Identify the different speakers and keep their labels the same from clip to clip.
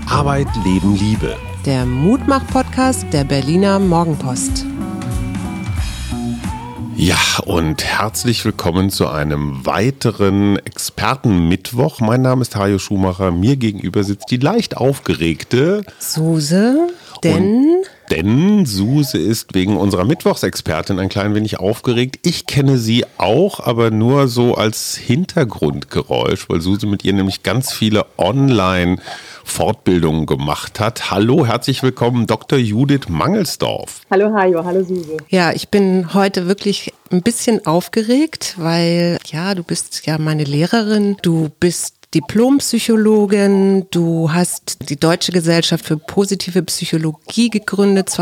Speaker 1: Arbeit, Leben, Liebe.
Speaker 2: Der Mutmach-Podcast der Berliner Morgenpost.
Speaker 1: Ja, und herzlich willkommen zu einem weiteren Expertenmittwoch. Mein Name ist Hajo Schumacher. Mir gegenüber sitzt die leicht aufgeregte
Speaker 2: Suse,
Speaker 1: Denn Suse ist wegen unserer Mittwochsexpertin ein klein wenig aufgeregt. Ich kenne sie auch, aber nur so als Hintergrundgeräusch, weil Suse mit ihr nämlich ganz viele Online-Fortbildungen gemacht hat. Hallo, herzlich willkommen, Dr. Judith Mangelsdorf.
Speaker 3: Hallo Hajo, hallo Suse.
Speaker 2: Ja, ich bin heute wirklich ein bisschen aufgeregt, weil du bist ja meine Lehrerin, du bist Diplompsychologin, du hast die Deutsche Gesellschaft für positive Psychologie gegründet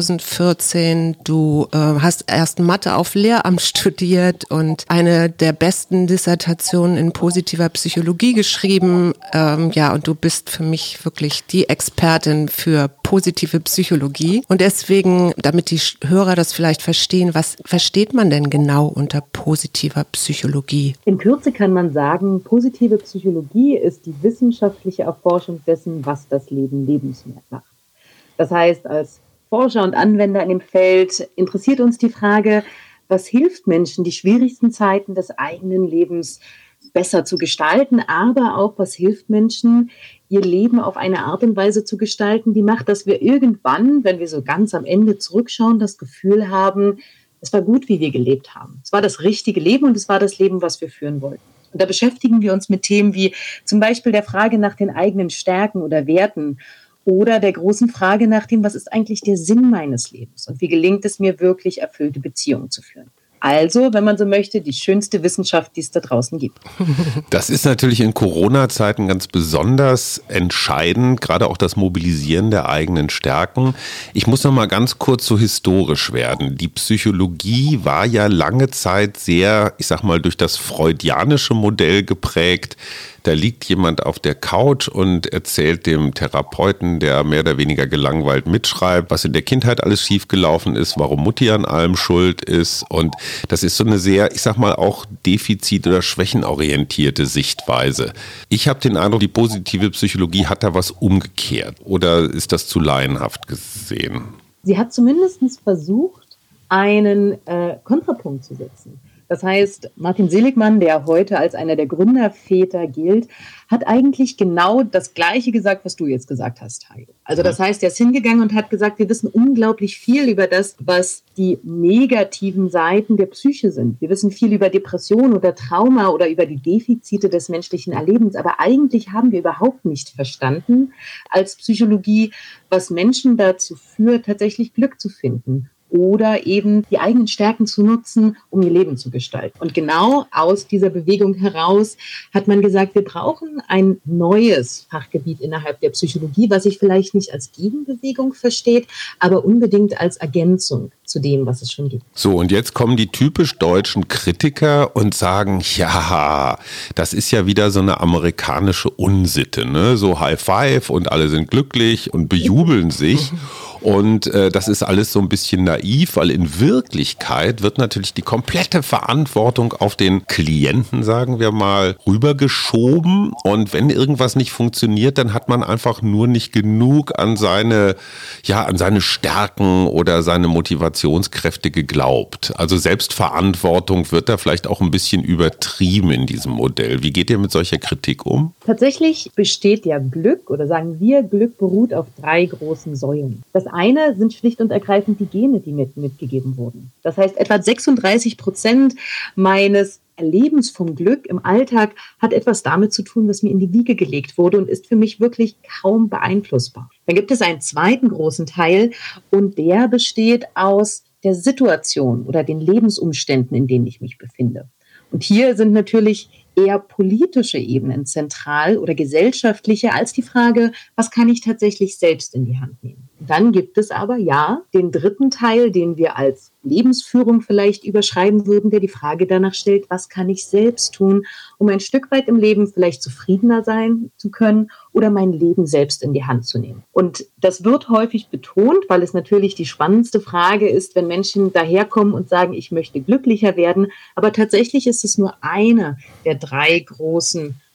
Speaker 2: 2014, du hast erst Mathe auf Lehramt studiert und eine der besten Dissertationen in positiver Psychologie geschrieben, und du bist für mich wirklich die Expertin für positive Psychologie und deswegen, damit die Hörer das vielleicht verstehen, was versteht man denn genau unter positiver Psychologie?
Speaker 3: In Kürze kann man sagen, positive Psychologie ist die wissenschaftliche Erforschung dessen, was das Leben lebenswert macht. Das heißt, als Forscher und Anwender in dem Feld interessiert uns die Frage, was hilft Menschen, die schwierigsten Zeiten des eigenen Lebens besser zu gestalten, aber auch, was hilft Menschen, ihr Leben auf eine Art und Weise zu gestalten, die macht, dass wir irgendwann, wenn wir so ganz am Ende zurückschauen, das Gefühl haben, es war gut, wie wir gelebt haben. Es war das richtige Leben und es war das Leben, was wir führen wollten. Und da beschäftigen wir uns mit Themen wie zum Beispiel der Frage nach den eigenen Stärken oder Werten oder der großen Frage nach dem, was ist eigentlich der Sinn meines Lebens und wie gelingt es mir wirklich, erfüllte Beziehungen zu führen. Also, wenn man so möchte, die schönste Wissenschaft, die es da draußen gibt.
Speaker 1: Das ist natürlich in Corona-Zeiten ganz besonders entscheidend, gerade auch das Mobilisieren der eigenen Stärken. Ich muss noch mal ganz kurz so historisch werden. Die Psychologie war ja lange Zeit sehr, ich sag mal, durch das freudianische Modell geprägt. Da liegt jemand auf der Couch und erzählt dem Therapeuten, der mehr oder weniger gelangweilt mitschreibt, was in der Kindheit alles schiefgelaufen ist, warum Mutti an allem schuld ist. Und das ist so eine sehr, ich sag mal, auch defizit- oder schwächenorientierte Sichtweise. Ich habe den Eindruck, die positive Psychologie hat da was umgekehrt. Oder ist das zu laienhaft gesehen?
Speaker 3: Sie hat zumindest versucht, einen Kontrapunkt zu setzen. Das heißt, Martin Seligmann, der heute als einer der Gründerväter gilt, hat eigentlich genau das Gleiche gesagt, was du jetzt gesagt hast, Hajo. Also das heißt, er ist hingegangen und hat gesagt, wir wissen unglaublich viel über das, was die negativen Seiten der Psyche sind. Wir wissen viel über Depression oder Trauma oder über die Defizite des menschlichen Erlebens. Aber eigentlich haben wir überhaupt nicht verstanden als Psychologie, was Menschen dazu führt, tatsächlich Glück zu finden. Oder eben die eigenen Stärken zu nutzen, um ihr Leben zu gestalten. Und genau aus dieser Bewegung heraus hat man gesagt, wir brauchen ein neues Fachgebiet innerhalb der Psychologie, was sich vielleicht nicht als Gegenbewegung versteht, aber unbedingt als Ergänzung zu dem, was es schon gibt.
Speaker 1: So, und jetzt kommen die typisch deutschen Kritiker und sagen, ja, das ist ja wieder so eine amerikanische Unsitte, ne? So High Five und alle sind glücklich und bejubeln sich. Und das ist alles so ein bisschen naiv, weil in Wirklichkeit wird natürlich die komplette Verantwortung auf den Klienten, sagen wir mal, rübergeschoben. Und wenn irgendwas nicht funktioniert, dann hat man einfach nur nicht genug an seine Stärken oder seine Motivationskräfte geglaubt. Also Selbstverantwortung wird da vielleicht auch ein bisschen übertrieben in diesem Modell. Wie geht ihr mit solcher Kritik um?
Speaker 3: Tatsächlich besteht ja Glück, oder sagen wir, Glück beruht auf 3 großen Säulen. Das eine sind schlicht und ergreifend die Gene, die mitgegeben wurden. Das heißt, etwa 36% meines Erlebens vom Glück im Alltag hat etwas damit zu tun, was mir in die Wiege gelegt wurde und ist für mich wirklich kaum beeinflussbar. Dann gibt es einen zweiten großen Teil und der besteht aus der Situation oder den Lebensumständen, in denen ich mich befinde. Und hier sind natürlich eher politische Ebenen zentral oder gesellschaftliche als die Frage, was kann ich tatsächlich selbst in die Hand nehmen. Dann gibt es aber den dritten Teil, den wir als Lebensführung vielleicht überschreiben würden, der die Frage danach stellt, was kann ich selbst tun, um ein Stück weit im Leben vielleicht zufriedener sein zu können oder mein Leben selbst in die Hand zu nehmen. Und das wird häufig betont, weil es natürlich die spannendste Frage ist, wenn Menschen daherkommen und sagen, ich möchte glücklicher werden. Aber tatsächlich ist es nur eine der 3 großen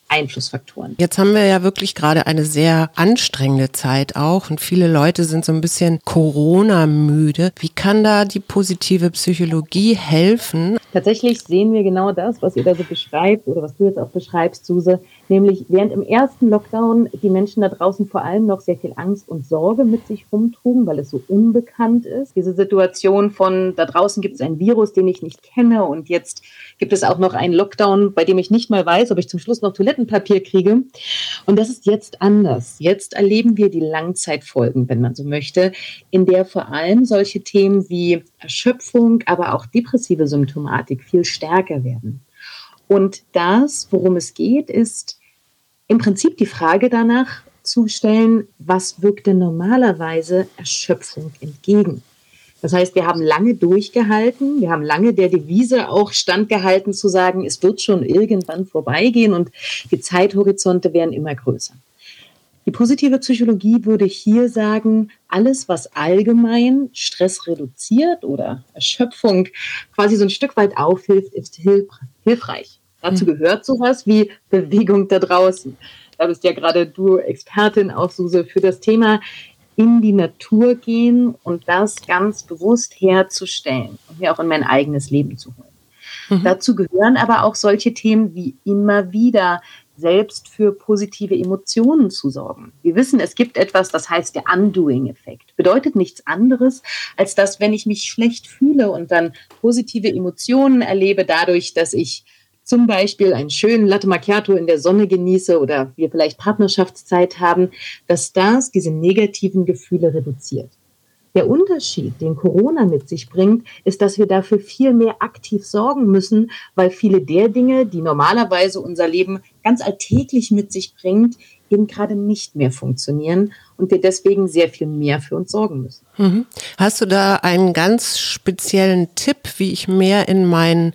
Speaker 3: Einflussfaktoren.
Speaker 2: Jetzt haben wir ja wirklich gerade eine sehr anstrengende Zeit auch und viele Leute sind so ein bisschen Corona-müde. Wie kann da die positive Psychologie helfen?
Speaker 3: Tatsächlich sehen wir genau das, was ihr da so beschreibt oder was du jetzt auch beschreibst, Suse, nämlich während im ersten Lockdown die Menschen da draußen vor allem noch sehr viel Angst und Sorge mit sich rumtrugen, weil es so unbekannt ist. Diese Situation von, da draußen gibt es ein Virus, den ich nicht kenne und jetzt gibt es auch noch einen Lockdown, bei dem ich nicht mal weiß, ob ich zum Schluss noch Toilettenpapier kriege. Und das ist jetzt anders. Jetzt erleben wir die Langzeitfolgen, wenn man so möchte, in der vor allem solche Themen wie Erschöpfung, aber auch depressive Symptomatik viel stärker werden. Und das, worum es geht, ist im Prinzip die Frage danach zu stellen, was wirkt denn normalerweise Erschöpfung entgegen? Das heißt, wir haben lange durchgehalten, wir haben lange der Devise auch standgehalten zu sagen, es wird schon irgendwann vorbeigehen und die Zeithorizonte werden immer größer. Die positive Psychologie würde hier sagen, alles, was allgemein Stress reduziert oder Erschöpfung quasi so ein Stück weit aufhilft, ist hilfreich. Dazu gehört sowas wie Bewegung da draußen. Da bist ja gerade du Expertin auch, Suse, für das Thema in die Natur gehen und das ganz bewusst herzustellen und mir auch in mein eigenes Leben zu holen. Dazu gehören aber auch solche Themen wie immer wieder selbst für positive Emotionen zu sorgen. Wir wissen, es gibt etwas, das heißt der Undoing-Effekt. Bedeutet nichts anderes, als dass, wenn ich mich schlecht fühle und dann positive Emotionen erlebe, dadurch, dass ich zum Beispiel einen schönen Latte Macchiato in der Sonne genieße oder wir vielleicht Partnerschaftszeit haben, dass das diese negativen Gefühle reduziert. Der Unterschied, den Corona mit sich bringt, ist, dass wir dafür viel mehr aktiv sorgen müssen, weil viele der Dinge, die normalerweise unser Leben ganz alltäglich mit sich bringt, eben gerade nicht mehr funktionieren und wir deswegen sehr viel mehr für uns sorgen müssen.
Speaker 2: Hast du da einen ganz speziellen Tipp, wie ich mehr in meine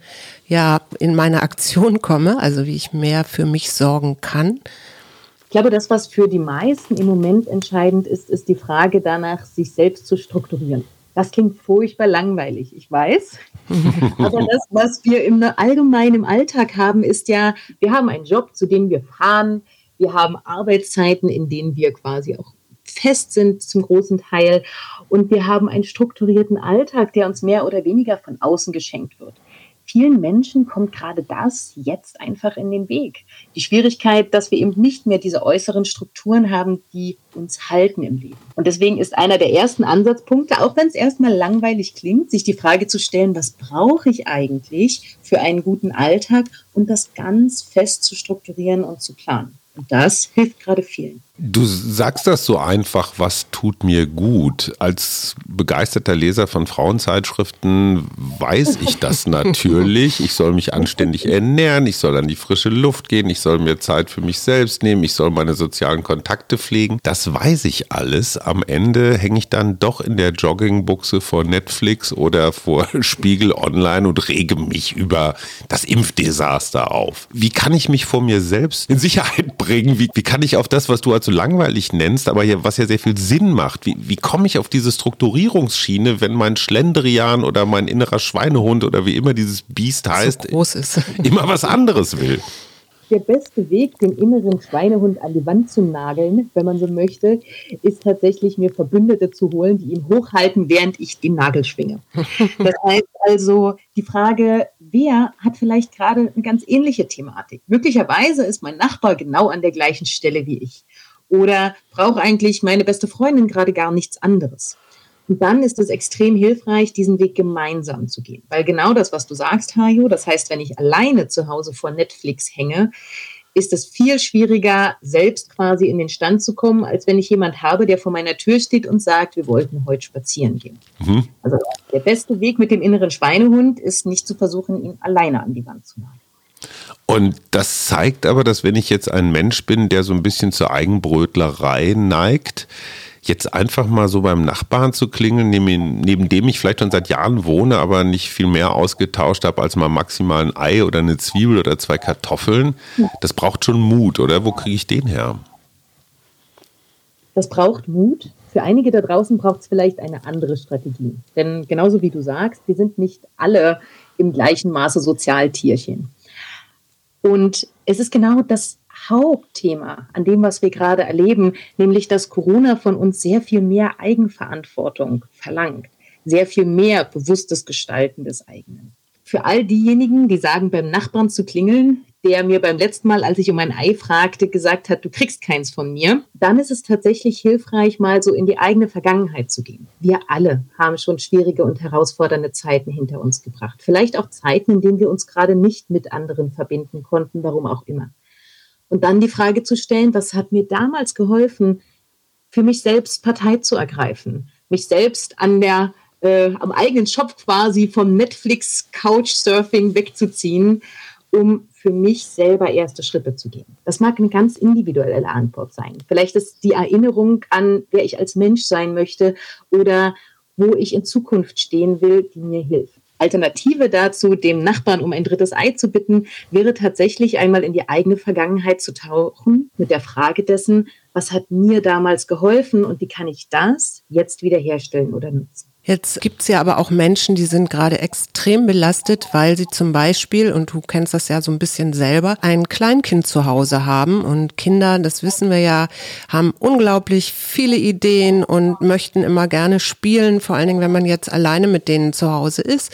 Speaker 2: Aktion komme, also wie ich mehr für mich sorgen kann?
Speaker 3: Ich glaube, das, was für die meisten im Moment entscheidend ist, ist die Frage danach, sich selbst zu strukturieren. Das klingt furchtbar langweilig, ich weiß. Aber das, was wir allgemein im Alltag haben, ist ja, wir haben einen Job, zu dem wir fahren. Wir haben Arbeitszeiten, in denen wir quasi auch fest sind zum großen Teil. Und wir haben einen strukturierten Alltag, der uns mehr oder weniger von außen geschenkt wird. Vielen Menschen kommt gerade das jetzt einfach in den Weg. Die Schwierigkeit, dass wir eben nicht mehr diese äußeren Strukturen haben, die uns halten im Leben. Und deswegen ist einer der ersten Ansatzpunkte, auch wenn es erstmal langweilig klingt, sich die Frage zu stellen, was brauche ich eigentlich für einen guten Alltag und das ganz fest zu strukturieren und zu planen. Und das hilft gerade vielen.
Speaker 1: Du sagst das so einfach, was tut mir gut. Als begeisterter Leser von Frauenzeitschriften weiß ich das natürlich. Ich soll mich anständig ernähren, ich soll an die frische Luft gehen, ich soll mir Zeit für mich selbst nehmen, ich soll meine sozialen Kontakte pflegen. Das weiß ich alles. Am Ende hänge ich dann doch in der Joggingbuchse vor Netflix oder vor Spiegel Online und rege mich über das Impfdesaster auf. Wie kann ich mich vor mir selbst in Sicherheit bringen? Wie kann ich auf das, was du als so langweilig nennst, aber was ja sehr viel Sinn macht. Wie komme ich auf diese Strukturierungsschiene, wenn mein Schlendrian oder mein innerer Schweinehund oder wie immer dieses Biest heißt,
Speaker 2: so groß ist,
Speaker 1: immer was anderes will?
Speaker 3: Der beste Weg, den inneren Schweinehund an die Wand zu nageln, wenn man so möchte, ist tatsächlich, mir Verbündete zu holen, die ihn hochhalten, während ich den Nagel schwinge. Das heißt also, die Frage, wer hat vielleicht gerade eine ganz ähnliche Thematik? Möglicherweise ist mein Nachbar genau an der gleichen Stelle wie ich. Oder braucht eigentlich meine beste Freundin gerade gar nichts anderes? Und dann ist es extrem hilfreich, diesen Weg gemeinsam zu gehen. Weil genau das, was du sagst, Hajo, das heißt, wenn ich alleine zu Hause vor Netflix hänge, ist es viel schwieriger, selbst quasi in den Stand zu kommen, als wenn ich jemand habe, der vor meiner Tür steht und sagt, wir wollten heute spazieren gehen. Also der beste Weg mit dem inneren Schweinehund ist nicht zu versuchen, ihn alleine an die Wand zu nageln.
Speaker 1: Und das zeigt aber, dass wenn ich jetzt ein Mensch bin, der so ein bisschen zur Eigenbrötlerei neigt, jetzt einfach mal so beim Nachbarn zu klingeln, neben dem ich vielleicht schon seit Jahren wohne, aber nicht viel mehr ausgetauscht habe als mal maximal ein Ei oder eine Zwiebel oder 2 Kartoffeln, das braucht schon Mut, oder? Wo kriege ich den her?
Speaker 3: Das braucht Mut. Für einige da draußen braucht es vielleicht eine andere Strategie. Denn genauso wie du sagst, wir sind nicht alle im gleichen Maße Sozialtierchen. Und es ist genau das Hauptthema an dem, was wir gerade erleben, nämlich dass Corona von uns sehr viel mehr Eigenverantwortung verlangt, sehr viel mehr bewusstes Gestalten des eigenen. Für all diejenigen, die sagen, beim Nachbarn zu klingeln, der mir beim letzten Mal, als ich um ein Ei fragte, gesagt hat, du kriegst keins von mir, dann ist es tatsächlich hilfreich, mal so in die eigene Vergangenheit zu gehen. Wir alle haben schon schwierige und herausfordernde Zeiten hinter uns gebracht. Vielleicht auch Zeiten, in denen wir uns gerade nicht mit anderen verbinden konnten, warum auch immer. Und dann die Frage zu stellen, was hat mir damals geholfen, für mich selbst Partei zu ergreifen, mich selbst am eigenen Schopf quasi vom Netflix-Couchsurfing wegzuziehen, um für mich selber erste Schritte zu gehen. Das mag eine ganz individuelle Antwort sein. Vielleicht ist die Erinnerung an, wer ich als Mensch sein möchte oder wo ich in Zukunft stehen will, die mir hilft. Alternative dazu, dem Nachbarn um ein drittes Ei zu bitten, wäre tatsächlich einmal in die eigene Vergangenheit zu tauchen mit der Frage dessen, was hat mir damals geholfen und wie kann ich das jetzt wiederherstellen oder nutzen.
Speaker 2: Jetzt gibt's ja aber auch Menschen, die sind gerade extrem belastet, weil sie zum Beispiel, und du kennst das ja so ein bisschen selber, ein Kleinkind zu Hause haben. Und Kinder, das wissen wir ja, haben unglaublich viele Ideen und möchten immer gerne spielen, vor allen Dingen, wenn man jetzt alleine mit denen zu Hause ist.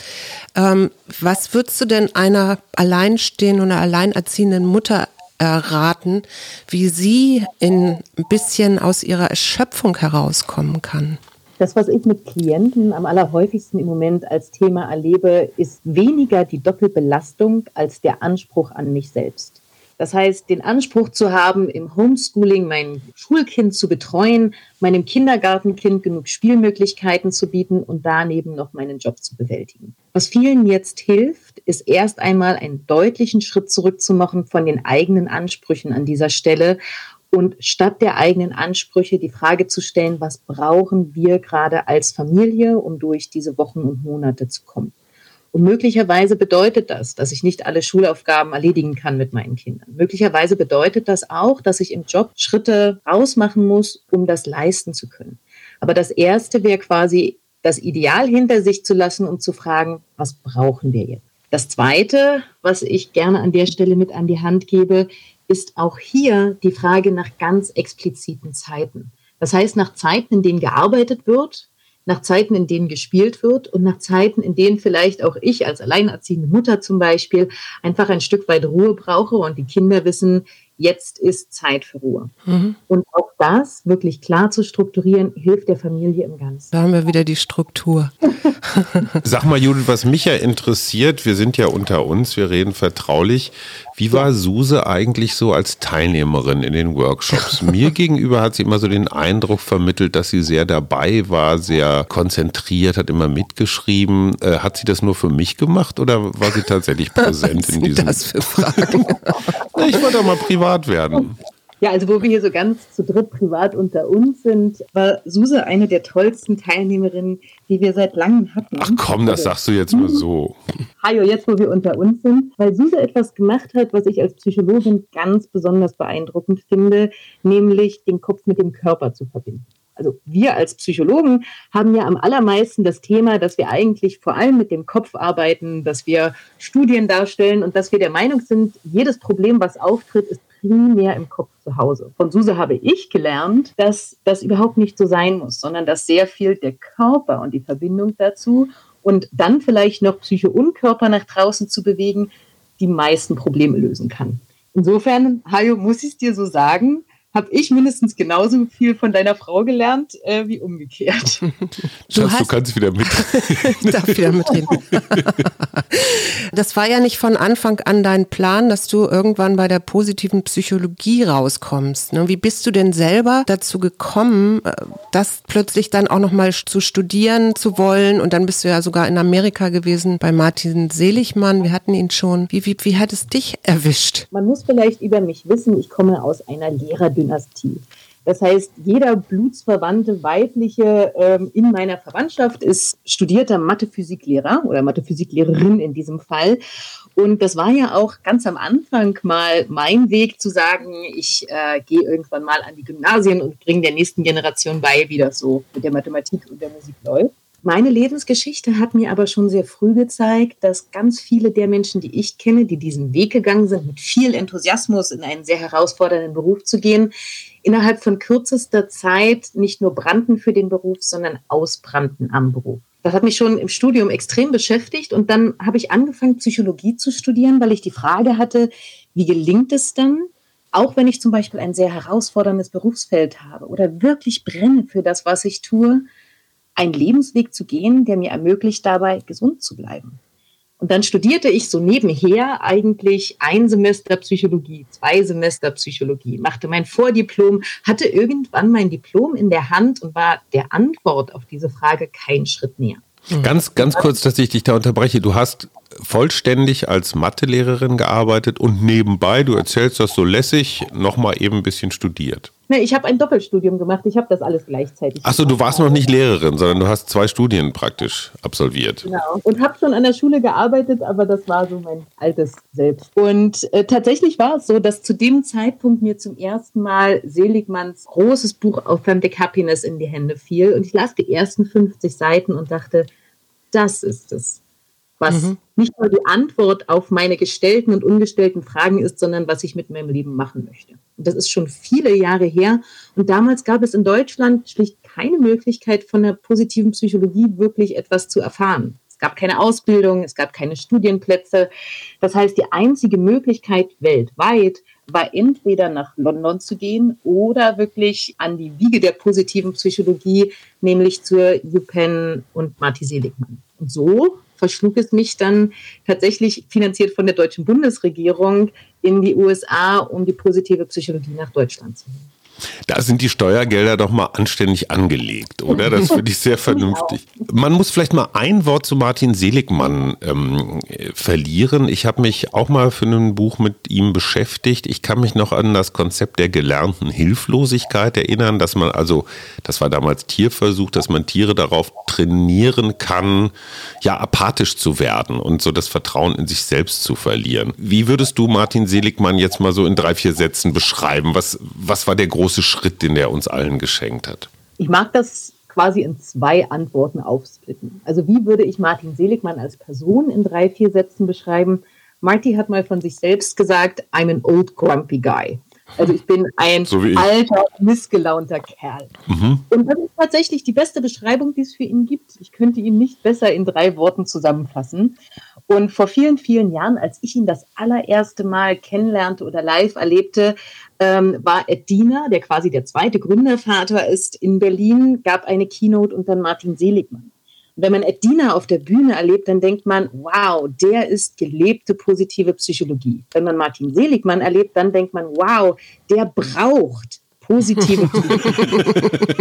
Speaker 2: Was würdest du denn einer alleinstehenden oder alleinerziehenden Mutter raten, wie sie ein bisschen aus ihrer Erschöpfung herauskommen kann?
Speaker 3: Das, was ich mit Klienten am allerhäufigsten im Moment als Thema erlebe, ist weniger die Doppelbelastung als der Anspruch an mich selbst. Das heißt, den Anspruch zu haben, im Homeschooling mein Schulkind zu betreuen, meinem Kindergartenkind genug Spielmöglichkeiten zu bieten und daneben noch meinen Job zu bewältigen. Was vielen jetzt hilft, ist erst einmal einen deutlichen Schritt zurückzumachen von den eigenen Ansprüchen an dieser Stelle und statt der eigenen Ansprüche die Frage zu stellen, was brauchen wir gerade als Familie, um durch diese Wochen und Monate zu kommen. Und möglicherweise bedeutet das, dass ich nicht alle Schulaufgaben erledigen kann mit meinen Kindern. Möglicherweise bedeutet das auch, dass ich im Job Schritte rausmachen muss, um das leisten zu können. Aber das Erste wäre quasi, das Ideal hinter sich zu lassen und zu fragen, was brauchen wir jetzt? Das Zweite, was ich gerne an der Stelle mit an die Hand gebe, ist auch hier die Frage nach ganz expliziten Zeiten. Das heißt, nach Zeiten, in denen gearbeitet wird, nach Zeiten, in denen gespielt wird und nach Zeiten, in denen vielleicht auch ich als alleinerziehende Mutter zum Beispiel einfach ein Stück weit Ruhe brauche und die Kinder wissen, jetzt ist Zeit für Ruhe. Mhm. Und auch das wirklich klar zu strukturieren, hilft der Familie im Ganzen.
Speaker 2: Da haben wir wieder die Struktur.
Speaker 1: Sag mal, Judith, was mich ja interessiert, wir sind ja unter uns, wir reden vertraulich. Wie war Suse eigentlich so als Teilnehmerin in den Workshops? Mir gegenüber hat sie immer so den Eindruck vermittelt, dass sie sehr dabei war, sehr konzentriert, hat immer mitgeschrieben. Hat sie das nur für mich gemacht oder war sie tatsächlich präsent in diesem?
Speaker 2: Was für Fragen?
Speaker 1: Ich wollte auch mal privat werden.
Speaker 3: Ja, also wo wir hier so ganz zu dritt privat unter uns sind, war Suse eine der tollsten Teilnehmerinnen, die wir seit langem hatten.
Speaker 1: Ach komm, das sagst du jetzt mal so.
Speaker 3: Hajo, jetzt wo wir unter uns sind, weil Suse etwas gemacht hat, was ich als Psychologin ganz besonders beeindruckend finde, nämlich den Kopf mit dem Körper zu verbinden. Also wir als Psychologen haben ja am allermeisten das Thema, dass wir eigentlich vor allem mit dem Kopf arbeiten, dass wir Studien darstellen und dass wir der Meinung sind, jedes Problem, was auftritt, ist primär im Kopf zu Hause. Von Suse habe ich gelernt, dass das überhaupt nicht so sein muss, sondern dass sehr viel der Körper und die Verbindung dazu und dann vielleicht noch Psyche und Körper nach draußen zu bewegen, die meisten Probleme lösen kann. Insofern, Hajo, muss ich es dir so sagen, habe ich mindestens genauso viel von deiner Frau gelernt, wie umgekehrt.
Speaker 1: Schatz, du kannst wieder mitreden.
Speaker 2: Ich darf wieder mitreden. Das war ja nicht von Anfang an dein Plan, dass du irgendwann bei der positiven Psychologie rauskommst. Wie bist du denn selber dazu gekommen, das plötzlich dann auch nochmal zu studieren zu wollen? Und dann bist du ja sogar in Amerika gewesen bei Martin Seligmann. Wir hatten ihn schon. Wie hat es dich erwischt?
Speaker 3: Man muss vielleicht über mich wissen, ich komme aus einer Lehrerdynastie. Das heißt, jeder blutsverwandte weibliche in meiner Verwandtschaft ist studierter Mathe-Physiklehrer oder Mathe-Physiklehrerin in diesem Fall. Und das war ja auch ganz am Anfang mal mein Weg zu sagen, ich gehe irgendwann mal an die Gymnasien und bringe der nächsten Generation bei, wie das so mit der Mathematik und der Musik läuft. Meine Lebensgeschichte hat mir aber schon sehr früh gezeigt, dass ganz viele der Menschen, die ich kenne, die diesen Weg gegangen sind, mit viel Enthusiasmus in einen sehr herausfordernden Beruf zu gehen, innerhalb von kürzester Zeit nicht nur brannten für den Beruf, sondern ausbrannten am Beruf. Das hat mich schon im Studium extrem beschäftigt und dann habe ich angefangen, Psychologie zu studieren, weil ich die Frage hatte, wie gelingt es dann, auch wenn ich zum Beispiel ein sehr herausforderndes Berufsfeld habe oder wirklich brenne für das, was ich tue, einen Lebensweg zu gehen, der mir ermöglicht, dabei gesund zu bleiben. Und dann studierte ich so nebenher eigentlich 1 Semester Psychologie, 2 Semester Psychologie, machte mein Vordiplom, hatte irgendwann mein Diplom in der Hand und war der Antwort auf diese Frage keinen Schritt näher.
Speaker 1: Ganz kurz, dass ich dich da unterbreche. Du hast vollständig als Mathelehrerin gearbeitet und nebenbei, du erzählst das so lässig, nochmal eben ein bisschen studiert.
Speaker 3: Ne, ich habe ein Doppelstudium gemacht, ich habe das alles gleichzeitig
Speaker 1: Achso, du warst noch nicht Lehrerin, sondern du hast 2 Studien praktisch absolviert.
Speaker 3: Genau, und habe schon an der Schule gearbeitet, aber das war so mein altes Selbst. Und tatsächlich war es so, dass zu dem Zeitpunkt mir zum ersten Mal Seligmanns großes Buch Authentic Happiness in die Hände fiel und ich las die ersten 50 Seiten und dachte, das ist es, was nicht nur die Antwort auf meine gestellten und ungestellten Fragen ist, sondern was ich mit meinem Leben machen möchte. Und das ist schon viele Jahre her. Und damals gab es in Deutschland schlicht keine Möglichkeit, von der positiven Psychologie wirklich etwas zu erfahren. Es gab keine Ausbildung, es gab keine Studienplätze. Das heißt, die einzige Möglichkeit weltweit war entweder nach London zu gehen oder wirklich an die Wiege der positiven Psychologie, nämlich zur UPenn und Marty Seligmann. Und so verschlug es mich dann tatsächlich finanziert von der deutschen Bundesregierung in die USA, um die positive Psychologie nach Deutschland zu nehmen.
Speaker 1: Da sind die Steuergelder doch mal anständig angelegt, oder? Das finde ich sehr vernünftig. Man muss vielleicht mal ein Wort zu Martin Seligmann verlieren. Ich habe mich auch mal für ein Buch mit ihm beschäftigt. Ich kann mich noch an das Konzept der gelernten Hilflosigkeit erinnern, dass man also, das war damals Tierversuch, dass man Tiere darauf trainieren kann, ja, apathisch zu werden und so das Vertrauen in sich selbst zu verlieren. Wie würdest du Martin Seligmann jetzt mal so in 3-4 Sätzen beschreiben? Was war der große Schritt, den er uns allen geschenkt hat?
Speaker 3: Ich mag das quasi in 2 Antworten aufsplitten. Also wie würde ich Martin Seligmann als Person in 3-4 Sätzen beschreiben? Marty hat mal von sich selbst gesagt, I'm an old grumpy guy. Also ich bin ein alter, missgelaunter Kerl. Und das ist tatsächlich die beste Beschreibung, die es für ihn gibt. Ich könnte ihn nicht besser in 3 Worten zusammenfassen. Und vor vielen, vielen Jahren, als ich ihn das allererste Mal kennenlernte oder live erlebte, war Ed Diener, der quasi der zweite Gründervater ist in Berlin, gab eine Keynote und dann Martin Seligmann. Und wenn man Ed Diener auf der Bühne erlebt, dann denkt man, wow, der ist gelebte positive Psychologie. Wenn man Martin Seligmann erlebt, dann denkt man, wow, der braucht positive Psychologie.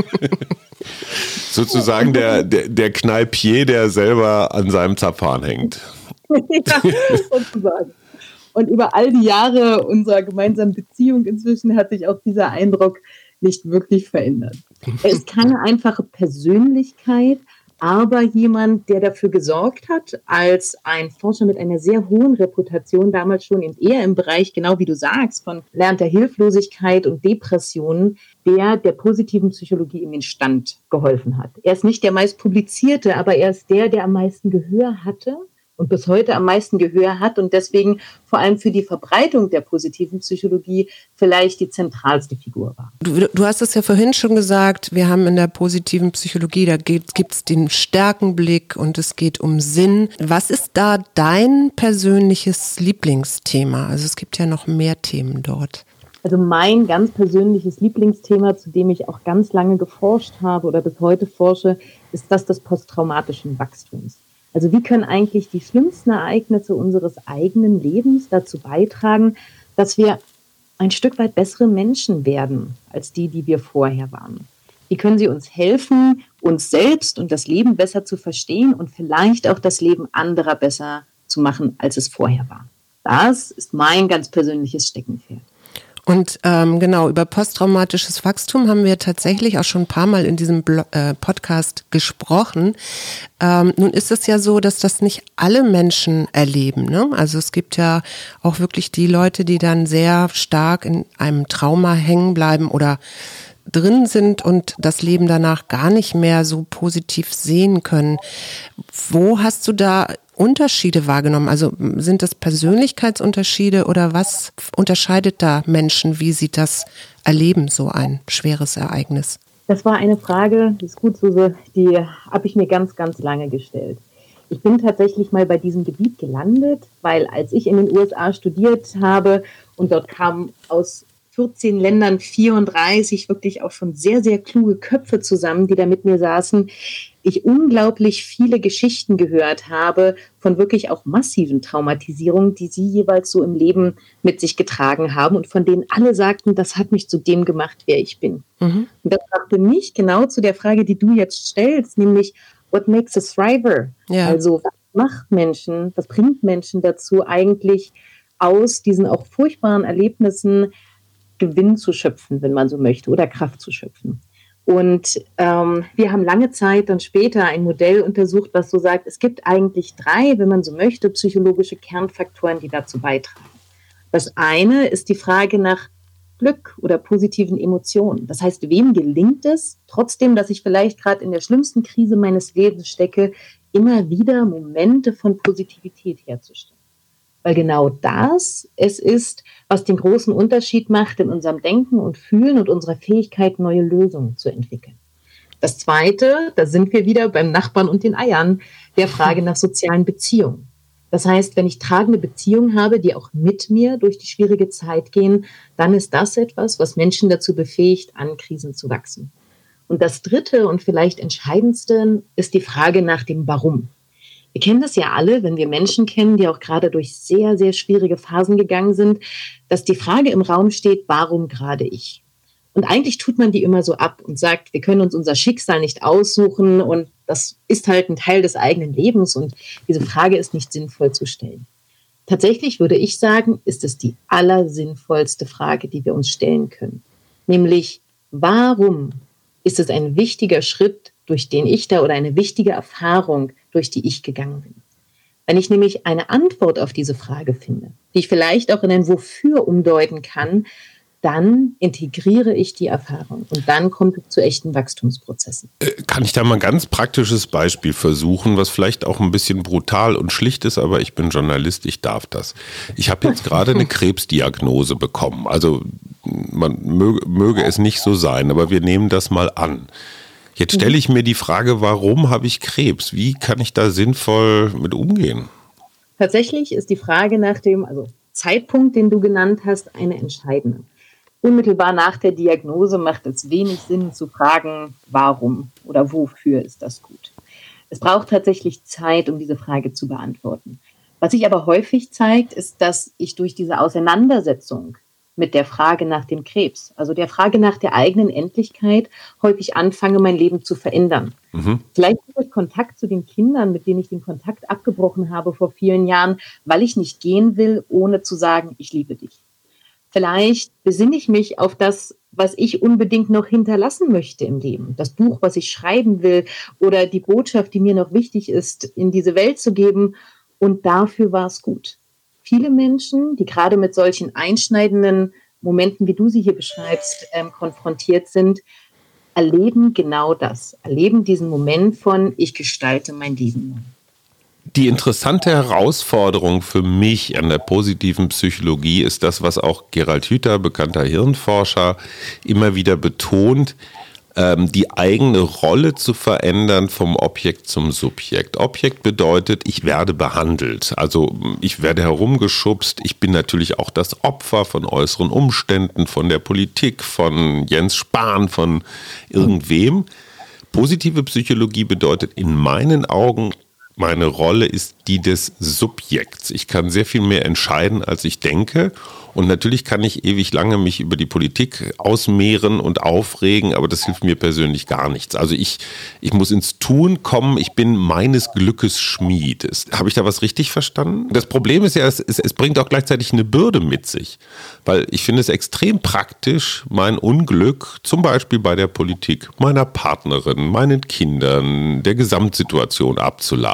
Speaker 1: Sozusagen der Kneipier, der selber an seinem Zapfhahn hängt.
Speaker 3: Ja, sozusagen. Und über all die Jahre unserer gemeinsamen Beziehung inzwischen hat sich auch dieser Eindruck nicht wirklich verändert. Er ist keine einfache Persönlichkeit, aber jemand, der dafür gesorgt hat, als ein Forscher mit einer sehr hohen Reputation, damals schon eher im Bereich, genau wie du sagst, von lernter Hilflosigkeit und Depressionen, der positiven Psychologie in den Stand geholfen hat. Er ist nicht der meist publizierte, aber er ist der am meisten Gehör hatte und bis heute am meisten Gehör hat und deswegen vor allem für die Verbreitung der positiven Psychologie vielleicht die zentralste Figur war.
Speaker 2: Du hast es ja vorhin schon gesagt, wir haben in der positiven Psychologie, da gibt's den Stärkenblick und es geht um Sinn. Was ist da dein persönliches Lieblingsthema? Also es gibt ja noch mehr Themen dort.
Speaker 3: Also mein ganz persönliches Lieblingsthema, zu dem ich auch ganz lange geforscht habe oder bis heute forsche, ist das des posttraumatischen Wachstums. Also wie können eigentlich die schlimmsten Ereignisse unseres eigenen Lebens dazu beitragen, dass wir ein Stück weit bessere Menschen werden als die wir vorher waren? Wie können sie uns helfen, uns selbst und das Leben besser zu verstehen und vielleicht auch das Leben anderer besser zu machen, als es vorher war? Das ist mein ganz persönliches Steckenpferd.
Speaker 2: Und genau, über posttraumatisches Wachstum haben wir tatsächlich auch schon ein paar Mal in diesem Podcast gesprochen. Nun ist es ja so, dass das nicht alle Menschen erleben, ne? Also es gibt ja auch wirklich die Leute, die dann sehr stark in einem Trauma hängen bleiben oder drin sind und das Leben danach gar nicht mehr so positiv sehen können. Wo hast du da Unterschiede wahrgenommen? Also sind das Persönlichkeitsunterschiede oder was unterscheidet da Menschen, wie sie das erleben, so ein schweres Ereignis?
Speaker 3: Das war eine Frage, die ist gut, Suse, die habe ich mir ganz, ganz lange gestellt. Ich bin tatsächlich mal bei diesem Gebiet gelandet, weil als ich in den USA studiert habe und dort kamen aus 14 Ländern 34 wirklich auch schon sehr, sehr kluge Köpfe zusammen, die da mit mir saßen, ich unglaublich viele Geschichten gehört habe von wirklich auch massiven Traumatisierungen, die sie jeweils so im Leben mit sich getragen haben und von denen alle sagten, das hat mich zu dem gemacht, wer ich bin. Und das brachte mich genau zu der Frage, die du jetzt stellst, nämlich what makes a thriver? Ja. Also was bringt Menschen dazu eigentlich aus diesen auch furchtbaren Erlebnissen Gewinn zu schöpfen, wenn man so möchte, oder Kraft zu schöpfen. Und wir haben lange Zeit dann später ein Modell untersucht, was so sagt, es gibt eigentlich 3, wenn man so möchte, psychologische Kernfaktoren, die dazu beitragen. Das eine ist die Frage nach Glück oder positiven Emotionen. Das heißt, wem gelingt es, trotzdem, dass ich vielleicht gerade in der schlimmsten Krise meines Lebens stecke, immer wieder Momente von Positivität herzustellen. Weil genau das es ist, was den großen Unterschied macht in unserem Denken und Fühlen und unserer Fähigkeit, neue Lösungen zu entwickeln. Das Zweite, da sind wir wieder beim Nachbarn und den Eiern, der Frage nach sozialen Beziehungen. Das heißt, wenn ich tragende Beziehungen habe, die auch mit mir durch die schwierige Zeit gehen, dann ist das etwas, was Menschen dazu befähigt, an Krisen zu wachsen. Und das Dritte und vielleicht Entscheidendste ist die Frage nach dem Warum. Wir kennen das ja alle, wenn wir Menschen kennen, die auch gerade durch sehr, sehr schwierige Phasen gegangen sind, dass die Frage im Raum steht, warum gerade ich? Und eigentlich tut man die immer so ab und sagt, wir können uns unser Schicksal nicht aussuchen und das ist halt ein Teil des eigenen Lebens und diese Frage ist nicht sinnvoll zu stellen. Tatsächlich würde ich sagen, ist es die allersinnvollste Frage, die wir uns stellen können. Nämlich, warum ist es ein wichtiger Schritt, durch den ich da oder eine wichtige Erfahrung, durch die ich gegangen bin? Wenn ich nämlich eine Antwort auf diese Frage finde, die ich vielleicht auch in ein Wofür umdeuten kann, dann integriere ich die Erfahrung und dann kommt es zu echten Wachstumsprozessen.
Speaker 1: Kann ich da mal ein ganz praktisches Beispiel versuchen, was vielleicht auch ein bisschen brutal und schlicht ist, aber ich bin Journalist, ich darf das. Ich habe jetzt gerade eine Krebsdiagnose bekommen. Also man möge es nicht so sein, aber wir nehmen das mal an. Jetzt stelle ich mir die Frage, warum habe ich Krebs? Wie kann ich da sinnvoll mit umgehen?
Speaker 3: Tatsächlich ist die Frage nach dem Zeitpunkt, den du genannt hast, eine entscheidende. Unmittelbar nach der Diagnose macht es wenig Sinn zu fragen, warum oder wofür ist das gut. Es braucht tatsächlich Zeit, um diese Frage zu beantworten. Was sich aber häufig zeigt, ist, dass ich durch diese Auseinandersetzung mit der Frage nach dem Krebs, also der Frage nach der eigenen Endlichkeit, häufig anfange, mein Leben zu verändern. Vielleicht durch Kontakt zu den Kindern, mit denen ich den Kontakt abgebrochen habe vor vielen Jahren, weil ich nicht gehen will, ohne zu sagen, ich liebe dich. Vielleicht besinne ich mich auf das, was ich unbedingt noch hinterlassen möchte im Leben. Das Buch, was ich schreiben will oder die Botschaft, die mir noch wichtig ist, in diese Welt zu geben. Und dafür war es gut. Viele Menschen, die gerade mit solchen einschneidenden Momenten, wie du sie hier beschreibst, konfrontiert sind, erleben genau das. Erleben diesen Moment von, ich gestalte mein Leben.
Speaker 1: Die interessante Herausforderung für mich an der positiven Psychologie ist das, was auch Gerald Hüther, bekannter Hirnforscher, immer wieder betont, die eigene Rolle zu verändern vom Objekt zum Subjekt. Objekt bedeutet, ich werde behandelt, also ich werde herumgeschubst, ich bin natürlich auch das Opfer von äußeren Umständen, von der Politik, von Jens Spahn, von irgendwem. Positive Psychologie bedeutet in meinen Augen, meine Rolle ist die des Subjekts. Ich kann sehr viel mehr entscheiden, als ich denke. Und natürlich kann ich ewig lange mich über die Politik ausmehren und aufregen, aber das hilft mir persönlich gar nichts. Also ich muss ins Tun kommen, ich bin meines Glückes Schmied. Habe ich da was richtig verstanden? Das Problem ist ja, es bringt auch gleichzeitig eine Bürde mit sich. Weil ich finde es extrem praktisch, mein Unglück, zum Beispiel bei der Politik, meiner Partnerin, meinen Kindern, der Gesamtsituation abzuladen.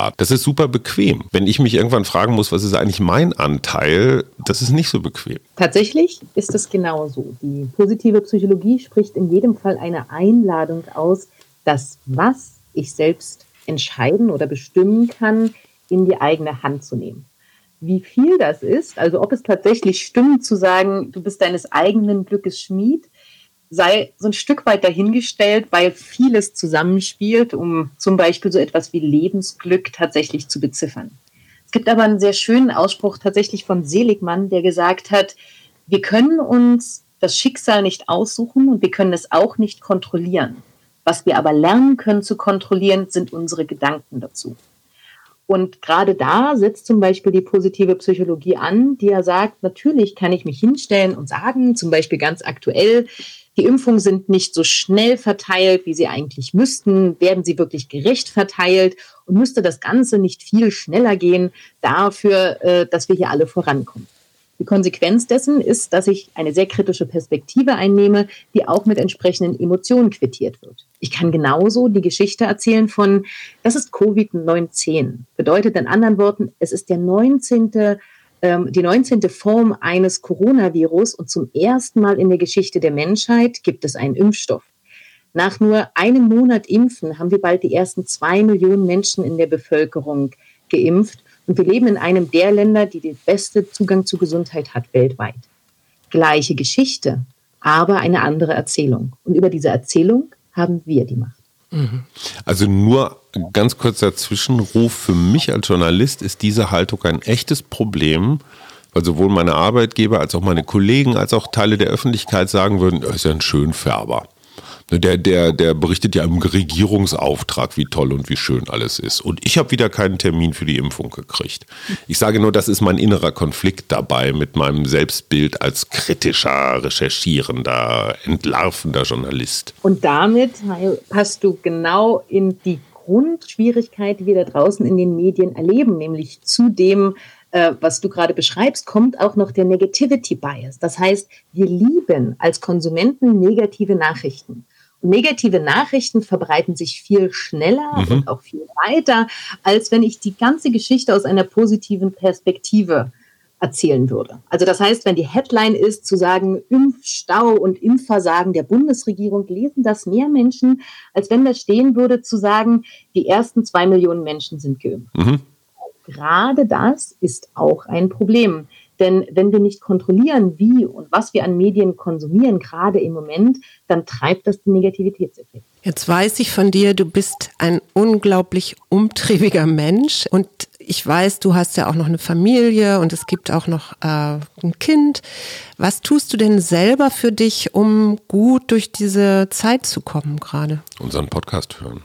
Speaker 1: Grad. Das ist super bequem. Wenn ich mich irgendwann fragen muss, was ist eigentlich mein Anteil, das ist nicht so bequem.
Speaker 3: Tatsächlich ist es genauso. Die positive Psychologie spricht in jedem Fall eine Einladung aus, das, was ich selbst entscheiden oder bestimmen kann, in die eigene Hand zu nehmen. Wie viel das ist, also ob es tatsächlich stimmt zu sagen, du bist deines eigenen Glückes Schmied, sei so ein Stück weit dahingestellt, weil vieles zusammenspielt, um zum Beispiel so etwas wie Lebensglück tatsächlich zu beziffern. Es gibt aber einen sehr schönen Ausspruch tatsächlich von Seligmann, der gesagt hat, wir können uns das Schicksal nicht aussuchen und wir können es auch nicht kontrollieren. Was wir aber lernen können zu kontrollieren, sind unsere Gedanken dazu. Und gerade da setzt zum Beispiel die positive Psychologie an, die ja sagt, natürlich kann ich mich hinstellen und sagen, zum Beispiel ganz aktuell, die Impfungen sind nicht so schnell verteilt, wie sie eigentlich müssten. Werden sie wirklich gerecht verteilt? Und müsste das Ganze nicht viel schneller gehen dafür, dass wir hier alle vorankommen? Die Konsequenz dessen ist, dass ich eine sehr kritische Perspektive einnehme, die auch mit entsprechenden Emotionen quittiert wird. Ich kann genauso die Geschichte erzählen von, das ist Covid-19. Bedeutet in anderen Worten, es ist die 19. Form eines Coronavirus und zum ersten Mal in der Geschichte der Menschheit gibt es einen Impfstoff. Nach nur einem Monat Impfen haben wir bald die ersten 2 Millionen Menschen in der Bevölkerung geimpft. Und wir leben in einem der Länder, die den besten Zugang zu Gesundheit hat weltweit. Gleiche Geschichte, aber eine andere Erzählung. Und über diese Erzählung haben wir die Macht.
Speaker 1: Also nur ganz kurzer Zwischenruf. Für mich als Journalist ist diese Haltung ein echtes Problem, weil sowohl meine Arbeitgeber als auch meine Kollegen als auch Teile der Öffentlichkeit sagen würden, er ist ja ein Schönfärber. Der berichtet ja im Regierungsauftrag, wie toll und wie schön alles ist. Und ich habe wieder keinen Termin für die Impfung gekriegt. Ich sage nur, das ist mein innerer Konflikt dabei mit meinem Selbstbild als kritischer, recherchierender, entlarvender Journalist.
Speaker 3: Und damit passt du genau in die Grundschwierigkeit, die wir da draußen in den Medien erleben, nämlich zu dem, was du gerade beschreibst, kommt auch noch der Negativity Bias. Das heißt, wir lieben als Konsumenten negative Nachrichten. Und negative Nachrichten verbreiten sich viel schneller und auch viel weiter, als wenn ich die ganze Geschichte aus einer positiven Perspektive erzählen würde. Also das heißt, wenn die Headline ist, zu sagen, Impfstau und Impfversagen der Bundesregierung, lesen das mehr Menschen, als wenn da stehen würde, zu sagen, die ersten 2 Millionen Menschen sind geimpft. Gerade das ist auch ein Problem. Denn wenn wir nicht kontrollieren, wie und was wir an Medien konsumieren, gerade im Moment, dann treibt das den Negativitätseffekt.
Speaker 2: Jetzt weiß ich von dir, du bist ein unglaublich umtriebiger Mensch und ich weiß, du hast ja auch noch eine Familie und es gibt auch noch ein Kind. Was tust du denn selber für dich, um gut durch diese Zeit zu kommen gerade?
Speaker 1: Unseren Podcast hören.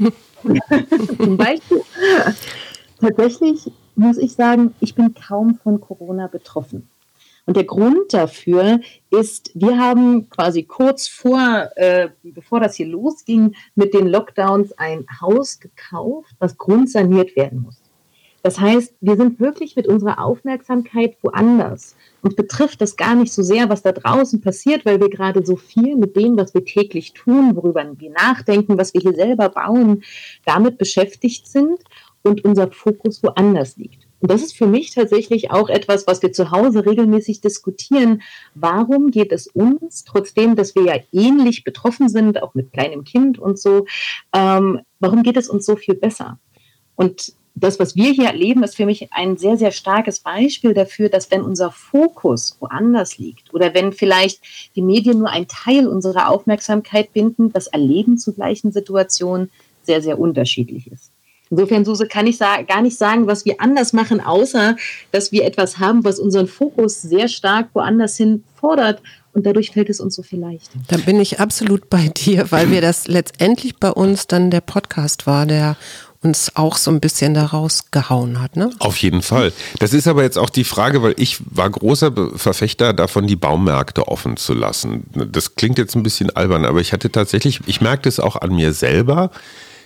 Speaker 3: Zum Beispiel. Tatsächlich muss ich sagen, ich bin kaum von Corona betroffen. Und der Grund dafür ist, wir haben quasi kurz bevor das hier losging, mit den Lockdowns ein Haus gekauft, was grundsaniert werden muss. Das heißt, wir sind wirklich mit unserer Aufmerksamkeit woanders. Uns betrifft das gar nicht so sehr, was da draußen passiert, weil wir gerade so viel mit dem, was wir täglich tun, worüber wir nachdenken, was wir hier selber bauen, damit beschäftigt sind und unser Fokus woanders liegt. Und das ist für mich tatsächlich auch etwas, was wir zu Hause regelmäßig diskutieren. Warum geht es uns, trotzdem, dass wir ja ähnlich betroffen sind, auch mit kleinem Kind und so, warum geht es uns so viel besser? Und das, was wir hier erleben, ist für mich ein sehr, sehr starkes Beispiel dafür, dass wenn unser Fokus woanders liegt oder wenn vielleicht die Medien nur einen Teil unserer Aufmerksamkeit binden, das Erleben zu gleichen Situationen sehr, sehr unterschiedlich ist. Insofern, Suse, kann ich gar nicht sagen, was wir anders machen, außer dass wir etwas haben, was unseren Fokus sehr stark woanders hin fordert. Und dadurch fällt es uns so viel leichter.
Speaker 2: Da bin ich absolut bei dir, weil wir das letztendlich bei uns dann der Podcast war, der uns auch so ein bisschen da rausgehauen hat, ne?
Speaker 1: Auf jeden Fall. Das ist aber jetzt auch die Frage, weil ich war großer Verfechter davon, die Baumärkte offen zu lassen. Das klingt jetzt ein bisschen albern, aber ich merkte es auch an mir selber,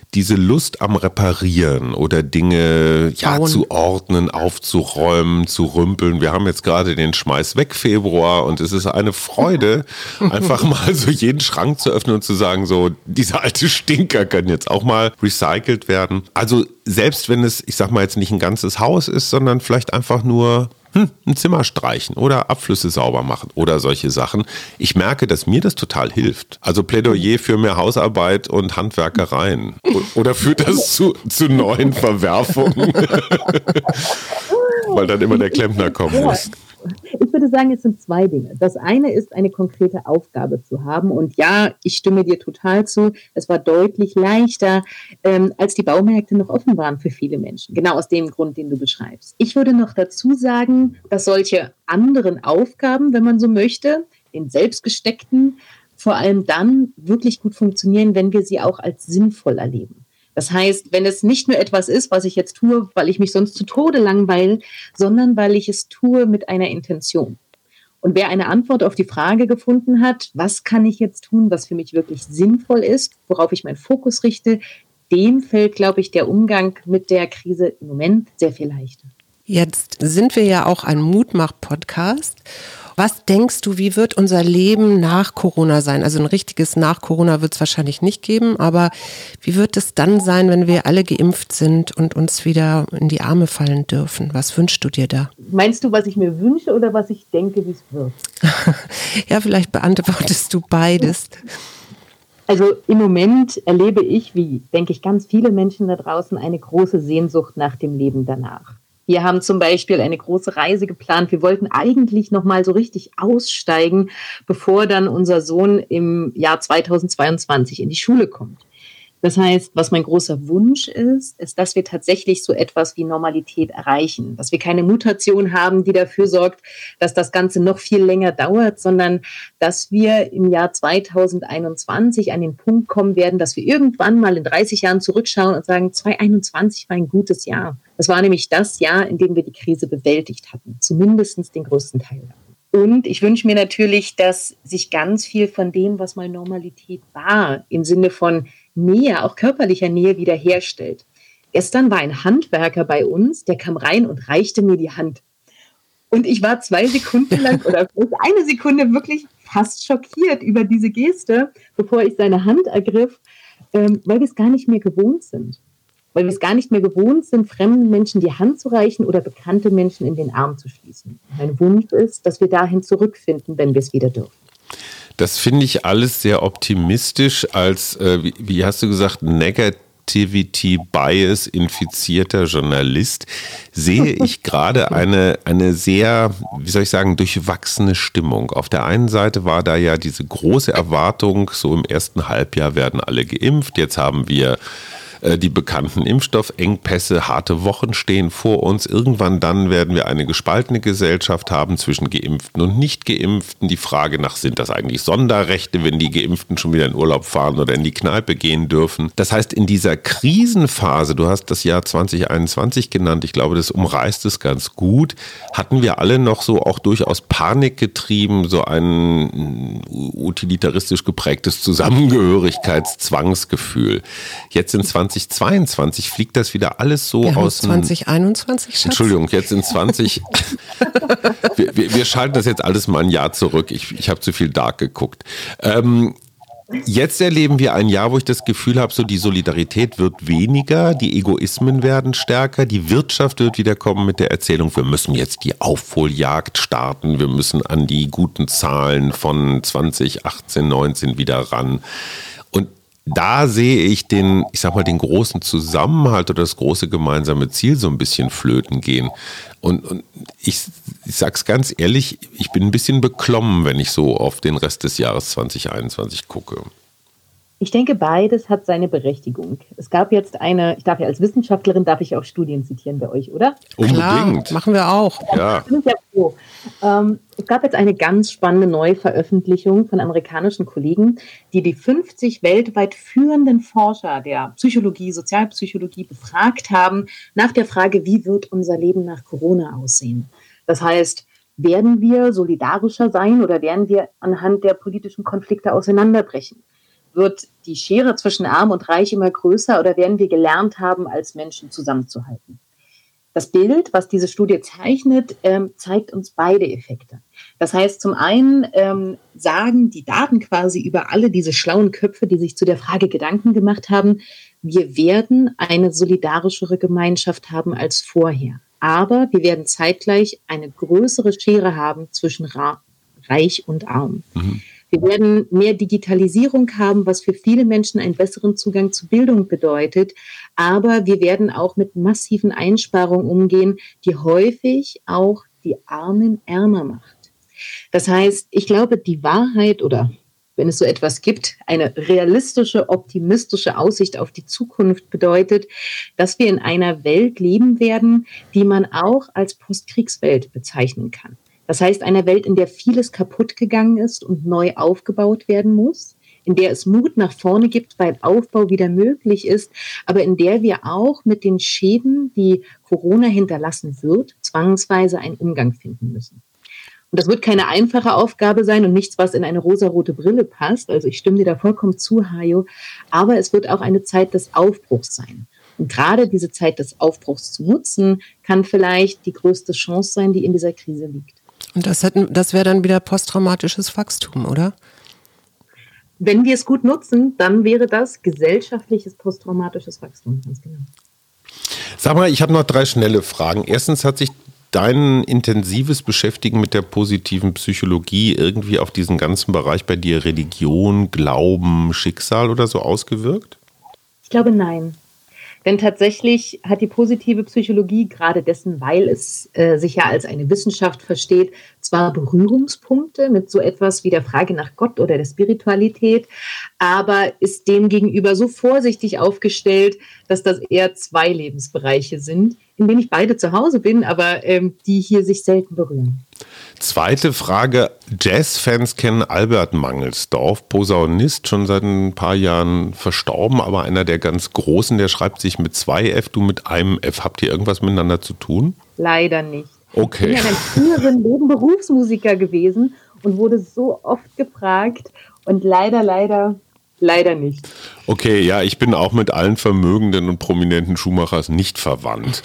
Speaker 1: diese Lust am Reparieren oder Dinge zu ordnen, aufzuräumen, zu rümpeln. Wir haben jetzt gerade den Schmeiß-weg-Februar und es ist eine Freude, einfach mal so jeden Schrank zu öffnen und zu sagen, so, dieser alte Stinker kann jetzt auch mal recycelt werden. Also selbst wenn es, ich sag mal jetzt nicht ein ganzes Haus ist, sondern vielleicht einfach nur ein Zimmer streichen oder Abflüsse sauber machen oder solche Sachen. Ich merke, dass mir das total hilft. Also Plädoyer für mehr Hausarbeit und Handwerkereien. Oder führt das zu neuen Verwerfungen? Weil dann immer der Klempner kommen muss.
Speaker 3: Ich würde sagen, es sind zwei Dinge. Das eine ist, eine konkrete Aufgabe zu haben. Und ja, ich stimme dir total zu. Es war deutlich leichter, als die Baumärkte noch offen waren für viele Menschen. Genau aus dem Grund, den du beschreibst. Ich würde noch dazu sagen, dass solche anderen Aufgaben, wenn man so möchte, den selbstgesteckten, vor allem dann wirklich gut funktionieren, wenn wir sie auch als sinnvoll erleben. Das heißt, wenn es nicht nur etwas ist, was ich jetzt tue, weil ich mich sonst zu Tode langweile, sondern weil ich es tue mit einer Intention. Und wer eine Antwort auf die Frage gefunden hat, was kann ich jetzt tun, was für mich wirklich sinnvoll ist, worauf ich meinen Fokus richte, dem fällt, glaube ich, der Umgang mit der Krise im Moment sehr viel leichter.
Speaker 2: Jetzt sind wir ja auch ein Mutmach-Podcast. Was denkst du, wie wird unser Leben nach Corona sein? Also ein richtiges nach Corona wird es wahrscheinlich nicht geben, aber wie wird es dann sein, wenn wir alle geimpft sind und uns wieder in die Arme fallen dürfen? Was wünschst du dir da?
Speaker 3: Meinst du, was ich mir wünsche oder was ich denke, wie es wird?
Speaker 2: Ja, vielleicht beantwortest du beides.
Speaker 3: Also im Moment erlebe ich, wie, denke ich, ganz viele Menschen da draußen, eine große Sehnsucht nach dem Leben danach. Wir haben zum Beispiel eine große Reise geplant. Wir wollten eigentlich noch mal so richtig aussteigen, bevor dann unser Sohn im Jahr 2022 in die Schule kommt. Das heißt, was mein großer Wunsch ist, dass wir tatsächlich so etwas wie Normalität erreichen. Dass wir keine Mutation haben, die dafür sorgt, dass das Ganze noch viel länger dauert, sondern dass wir im Jahr 2021 an den Punkt kommen werden, dass wir irgendwann mal in 30 Jahren zurückschauen und sagen, 2021 war ein gutes Jahr. Das war nämlich das Jahr, in dem wir die Krise bewältigt hatten. Zumindest den größten Teil davon. Und ich wünsche mir natürlich, dass sich ganz viel von dem, was mal Normalität war, im Sinne von Nähe, auch körperlicher Nähe, wiederherstellt. Gestern war ein Handwerker bei uns, der kam rein und reichte mir die Hand. Und ich war 2 Sekunden lang oder eine Sekunde wirklich fast schockiert über diese Geste, bevor ich seine Hand ergriff, weil wir es gar nicht mehr gewohnt sind. Weil wir es gar nicht mehr gewohnt sind, fremden Menschen die Hand zu reichen oder bekannte Menschen in den Arm zu schließen. Mein Wunsch ist, dass wir dahin zurückfinden, wenn wir es wieder dürfen.
Speaker 1: Das finde ich alles sehr optimistisch als, wie hast du gesagt, Negativity Bias infizierter Journalist. Sehe ich gerade eine sehr, wie soll ich sagen, durchwachsene Stimmung. Auf der einen Seite war da ja diese große Erwartung, so im ersten Halbjahr werden alle geimpft. Jetzt haben wir die bekannten Impfstoffengpässe, harte Wochen stehen vor uns. Irgendwann dann werden wir eine gespaltene Gesellschaft haben zwischen Geimpften und Nicht-Geimpften. Die Frage nach, sind das eigentlich Sonderrechte, wenn die Geimpften schon wieder in Urlaub fahren oder in die Kneipe gehen dürfen? Das heißt, in dieser Krisenphase, du hast das Jahr 2021 genannt, ich glaube, das umreißt es ganz gut, hatten wir alle noch so auch durchaus Panik getrieben, so ein utilitaristisch geprägtes Zusammengehörigkeitszwangsgefühl. Jetzt in 2022 fliegt das wieder alles so aus dem...
Speaker 2: 2021, Schatz?
Speaker 1: Entschuldigung, jetzt in 20... wir schalten das jetzt alles mal ein Jahr zurück. Ich habe zu viel Dark geguckt. Jetzt erleben wir ein Jahr, wo ich das Gefühl habe, so die Solidarität wird weniger, die Egoismen werden stärker, die Wirtschaft wird wieder kommen mit der Erzählung, wir müssen jetzt die Aufholjagd starten, wir müssen an die guten Zahlen von 2018, 19 wieder ran. Und da sehe ich den großen Zusammenhalt oder das große gemeinsame Ziel so ein bisschen flöten gehen. Und ich sag's ganz ehrlich, ich bin ein bisschen beklommen, wenn ich so auf den Rest des Jahres 2021 gucke.
Speaker 3: Ich denke, beides hat seine Berechtigung. Es gab jetzt ich darf ja als Wissenschaftlerin, darf ich auch Studien zitieren bei euch, oder?
Speaker 1: Unbedingt.
Speaker 2: Klar, machen wir auch.
Speaker 1: Ja.
Speaker 3: Bin ich ja froh. Es gab jetzt eine ganz spannende Neuveröffentlichung von amerikanischen Kollegen, die 50 weltweit führenden Forscher der Psychologie, Sozialpsychologie befragt haben nach der Frage, wie wird unser Leben nach Corona aussehen? Das heißt, werden wir solidarischer sein oder werden wir anhand der politischen Konflikte auseinanderbrechen? wird die Schere zwischen Arm und Reich immer größer oder werden wir gelernt haben, als Menschen zusammenzuhalten? Das Bild, was diese Studie zeichnet, zeigt uns beide Effekte. Das heißt, zum einen sagen die Daten quasi über alle diese schlauen Köpfe, die sich zu der Frage Gedanken gemacht haben, wir werden eine solidarischere Gemeinschaft haben als vorher. Aber wir werden zeitgleich eine größere Schere haben zwischen Reich und Arm. Mhm. Wir werden mehr Digitalisierung haben, was für viele Menschen einen besseren Zugang zu Bildung bedeutet. Aber wir werden auch mit massiven Einsparungen umgehen, die häufig auch die Armen ärmer macht. Das heißt, ich glaube, die Wahrheit oder wenn es so etwas gibt, eine realistische, optimistische Aussicht auf die Zukunft bedeutet, dass wir in einer Welt leben werden, die man auch als Postkriegswelt bezeichnen kann. Das heißt, einer Welt, in der vieles kaputt gegangen ist und neu aufgebaut werden muss, in der es Mut nach vorne gibt, weil Aufbau wieder möglich ist, aber in der wir auch mit den Schäden, die Corona hinterlassen wird, zwangsweise einen Umgang finden müssen. Und das wird keine einfache Aufgabe sein und nichts, was in eine rosarote Brille passt. Also ich stimme dir da vollkommen zu, Hajo. Aber es wird auch eine Zeit des Aufbruchs sein. Und gerade diese Zeit des Aufbruchs zu nutzen, kann vielleicht die größte Chance sein, die in dieser Krise liegt.
Speaker 2: Und das wäre dann wieder posttraumatisches Wachstum, oder?
Speaker 3: Wenn wir es gut nutzen, dann wäre das gesellschaftliches posttraumatisches Wachstum, ganz genau.
Speaker 1: Sag mal, ich habe noch 3 schnelle Fragen. Erstens, hat sich dein intensives Beschäftigen mit der positiven Psychologie irgendwie auf diesen ganzen Bereich bei dir Religion, Glauben, Schicksal oder so ausgewirkt?
Speaker 3: Ich glaube, nein. Denn tatsächlich hat die positive Psychologie, gerade dessen, weil es sich ja als eine Wissenschaft versteht, zwar Berührungspunkte mit so etwas wie der Frage nach Gott oder der Spiritualität, aber ist demgegenüber so vorsichtig aufgestellt, dass das eher 2 Lebensbereiche sind, in denen ich beide zu Hause bin, aber die hier sich selten berühren.
Speaker 1: Zweite Frage. Jazzfans kennen Albert Mangelsdorf, Posaunist, schon seit ein paar Jahren verstorben, aber einer der ganz Großen, der schreibt sich mit 2 F, du mit einem F. Habt ihr irgendwas miteinander zu tun?
Speaker 3: Leider nicht.
Speaker 1: Okay.
Speaker 3: Ich bin ja in früheren Leben Berufsmusiker gewesen und wurde so oft gefragt und leider nicht.
Speaker 1: Okay, ja, ich bin auch mit allen vermögenden und prominenten Schuhmachers nicht verwandt.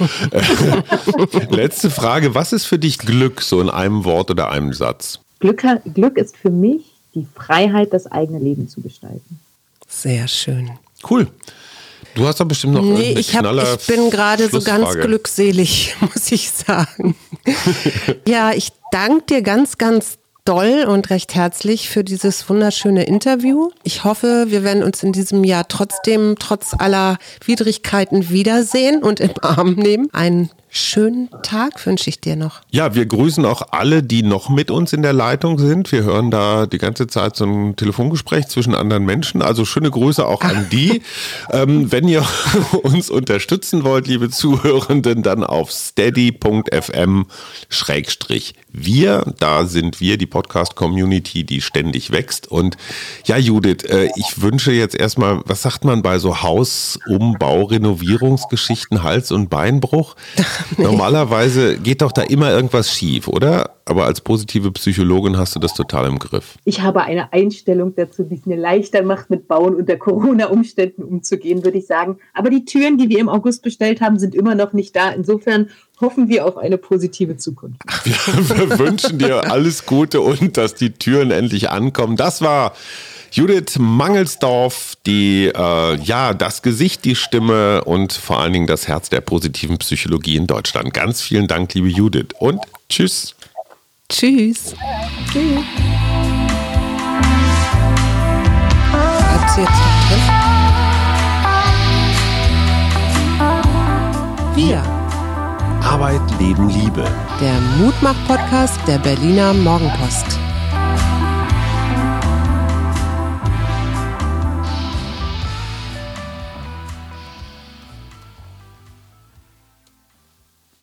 Speaker 1: Letzte Frage, was ist für dich Glück, so in einem Wort oder einem Satz?
Speaker 3: Glück ist für mich die Freiheit, das eigene Leben zu gestalten.
Speaker 2: Sehr schön.
Speaker 1: Cool. Du hast doch bestimmt noch eine
Speaker 2: ich bin gerade so ganz glückselig, muss ich sagen. Ja, ich danke dir ganz, ganz doll und recht herzlich für dieses wunderschöne Interview. Ich hoffe, wir werden uns in diesem Jahr trotzdem, trotz aller Widrigkeiten wiedersehen und im Arm nehmen. Einen schönen Tag wünsche ich dir noch.
Speaker 1: Ja, wir grüßen auch alle, die noch mit uns in der Leitung sind. Wir hören da die ganze Zeit so ein Telefongespräch zwischen anderen Menschen. Also schöne Grüße auch an die. Wenn ihr uns unterstützen wollt, liebe Zuhörenden, dann auf steady.fm/wir. Da sind wir, die Podcast-Community, die ständig wächst. Und ja, Judith, ich wünsche jetzt erstmal, was sagt man bei so Hausumbau, Renovierungsgeschichten, Hals- und Beinbruch? Nee. Normalerweise geht doch da immer irgendwas schief, oder? Aber als positive Psychologin hast du das total im Griff.
Speaker 3: Ich habe eine Einstellung dazu, die es mir leichter macht, mit Bauen unter Corona-Umständen umzugehen, würde ich sagen. Aber die Türen, die wir im August bestellt haben, sind immer noch nicht da. Insofern hoffen wir auf eine positive Zukunft.
Speaker 1: Wir wünschen dir alles Gute und dass die Türen endlich ankommen. Das war Judith Mangelsdorf, die das Gesicht, die Stimme und vor allen Dingen das Herz der positiven Psychologie in Deutschland. Ganz vielen Dank, liebe Judith, und tschüss.
Speaker 2: Tschüss.
Speaker 3: Tschüss.
Speaker 2: Hat's jetzt noch drin? Wir.
Speaker 1: Arbeit, Leben, Liebe.
Speaker 2: Der Mutmach-Podcast der Berliner Morgenpost.